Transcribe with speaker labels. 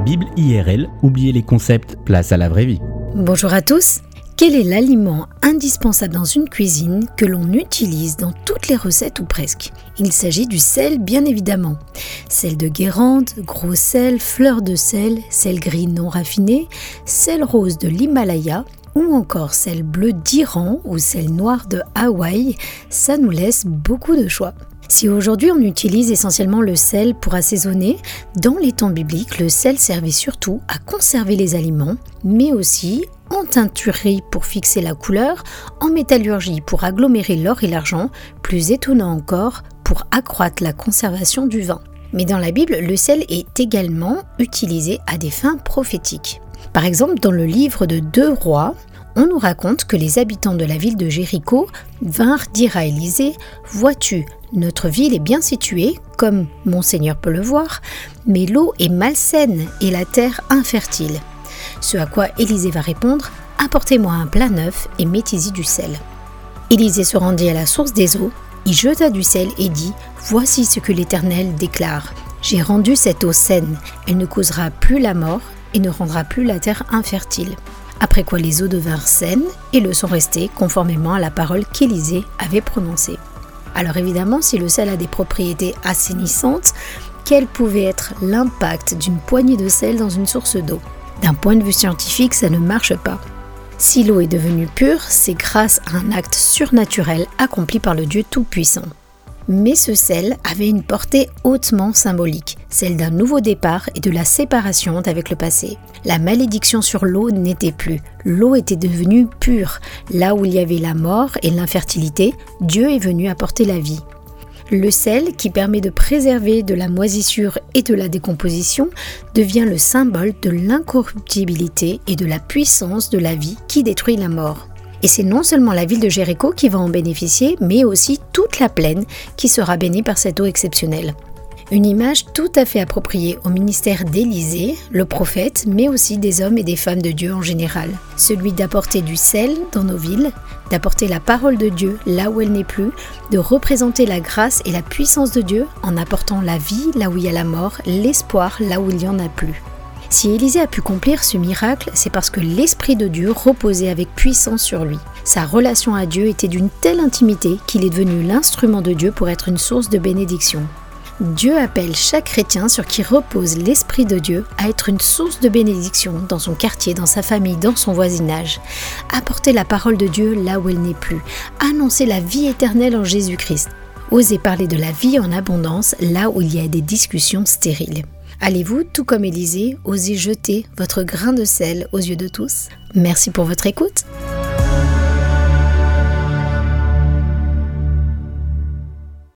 Speaker 1: Bible IRL, oubliez les concepts, place à la vraie vie.
Speaker 2: Bonjour à tous. Quel est l'aliment indispensable dans une cuisine que l'on utilise dans toutes les recettes ou presque ? Il s'agit du sel bien évidemment. Sel de Guérande, gros sel, fleur de sel gris non raffiné, sel rose de l'Himalaya ou encore sel bleu d'Iran ou sel noir de Hawaï, ça nous laisse beaucoup de choix. Si aujourd'hui on utilise essentiellement le sel pour assaisonner, dans les temps bibliques, le sel servait surtout à conserver les aliments, mais aussi en teinturerie pour fixer la couleur, en métallurgie pour agglomérer l'or et l'argent, plus étonnant encore, pour accroître la conservation du vin. Mais dans la Bible, le sel est également utilisé à des fins prophétiques. Par exemple, dans le livre de 2 Rois, on nous raconte que les habitants de la ville de Jéricho vinrent dire à Élisée « Vois-tu, notre ville est bien située, comme mon Seigneur peut le voir, mais l'eau est malsaine et la terre infertile. » Ce à quoi Élisée va répondre « Apportez-moi un plat neuf et mettez-y du sel. » Élisée se rendit à la source des eaux, y jeta du sel et dit « Voici ce que l'Éternel déclare. J'ai rendu cette eau saine, elle ne causera plus la mort et ne rendra plus la terre infertile. » Après quoi les eaux devinrent saines et le sont restées conformément à la parole qu'Élisée avait prononcée. Alors évidemment, si le sel a des propriétés assainissantes, quel pouvait être l'impact d'une poignée de sel dans une source d'eau ? D'un point de vue scientifique, ça ne marche pas. Si l'eau est devenue pure, c'est grâce à un acte surnaturel accompli par le Dieu Tout-Puissant. Mais ce sel avait une portée hautement symbolique, celle d'un nouveau départ et de la séparation avec le passé. La malédiction sur l'eau n'était plus, l'eau était devenue pure. Là où il y avait la mort et l'infertilité, Dieu est venu apporter la vie. Le sel, qui permet de préserver de la moisissure et de la décomposition, devient le symbole de l'incorruptibilité et de la puissance de la vie qui détruit la mort. Et c'est non seulement la ville de Jéricho qui va en bénéficier, mais aussi toute la plaine qui sera bénie par cette eau exceptionnelle. Une image tout à fait appropriée au ministère d'Élisée, le prophète, mais aussi des hommes et des femmes de Dieu en général. Celui d'apporter du sel dans nos villes, d'apporter la parole de Dieu là où elle n'est plus, de représenter la grâce et la puissance de Dieu en apportant la vie là où il y a la mort, l'espoir là où il n'y en a plus. Si Élisée a pu accomplir ce miracle, c'est parce que l'Esprit de Dieu reposait avec puissance sur lui. Sa relation à Dieu était d'une telle intimité qu'il est devenu l'instrument de Dieu pour être une source de bénédiction. Dieu appelle chaque chrétien sur qui repose l'Esprit de Dieu à être une source de bénédiction dans son quartier, dans sa famille, dans son voisinage. Apporter la parole de Dieu là où elle n'est plus. Annoncer la vie éternelle en Jésus-Christ. Oser parler de la vie en abondance là où il y a des discussions stériles. Allez-vous, tout comme Élisée, oser jeter votre grain de sel aux yeux de tous ? Merci pour votre écoute.